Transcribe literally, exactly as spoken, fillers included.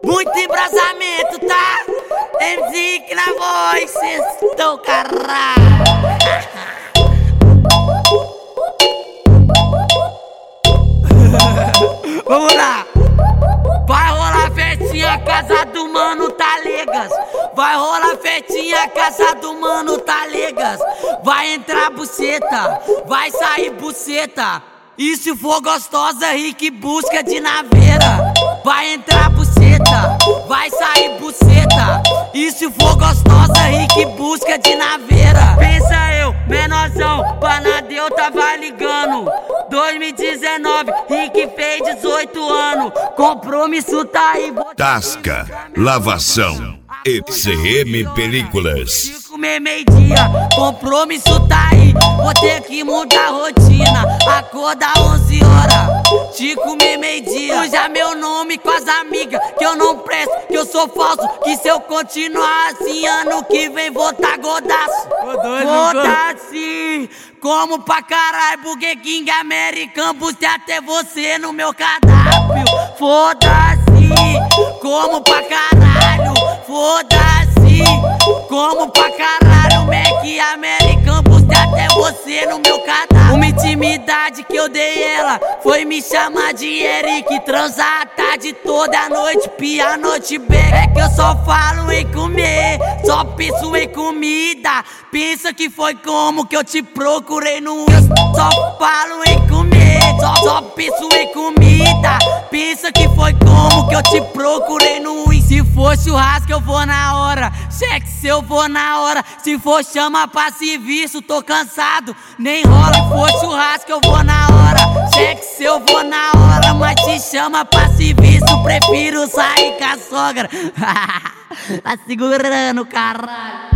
Muito embrasamento, tá? M C que na voz, cês tão caralho. Vamos lá. Vai rolar festinha, casa do mano Talegas. Vai rolar festinha, casa do mano Talegas. Vai entrar buceta, vai sair buceta. E se for gostosa, Rick busca de naveira. Vai entrar buceta, vai sair buceta. E se for gostosa, Rick busca de naveira. Pensa eu, menorzão, Panadeu tava ligando. dois mil e dezenove, Rick fez dezoito anos. Compromisso tá aí. Tasca, lavação, E C M Películas. Comer meio-dia, compromisso tá aí. Vou ter que mudar a rotina. Acordar onze horas, te comer meio-dia. Usa meu nome com as amigas, que eu não presto, que eu sou falso. Que se eu continuar assim, ano que vem vou tá gordaço. Vou tá assim, como pra caralho. Burger King, American, bustei até você no meu cardápio. Foda-se, como pra caralho. Foda-se, como pra caralho. Mac American, bustei até você no meu cardápio. Uma intimidade que eu dei ela foi me chamar de Eric. Transar a tarde toda a noite, pia a noite bem. É que eu só falo em comer, só penso em comida. Pensa que foi como que eu te procurei no Insta. Só falo em comer, só, só penso em comida. Pensa que foi como que eu te procurei no Insta. Se for churrasco eu vou na hora, sexo eu vou na hora. Se for chama pra serviço, tô cansado, nem rola. Se for churrasco eu vou na hora, sexo eu vou na hora. Mas te chama pra serviço, prefiro sair com a sogra. Tá segurando, caralho.